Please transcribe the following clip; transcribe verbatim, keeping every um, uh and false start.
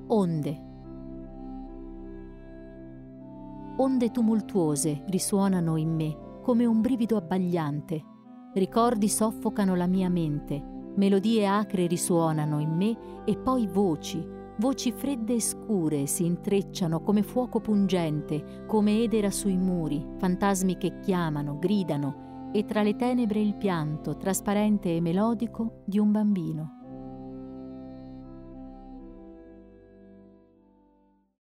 Onde. Onde tumultuose risuonano in me come un brivido abbagliante. Ricordi soffocano la mia mente, melodie acre risuonano in me e poi voci, voci fredde e scure si intrecciano come fuoco pungente, come edera sui muri, fantasmi che chiamano, gridano, e tra le tenebre il pianto, trasparente e melodico, di un bambino.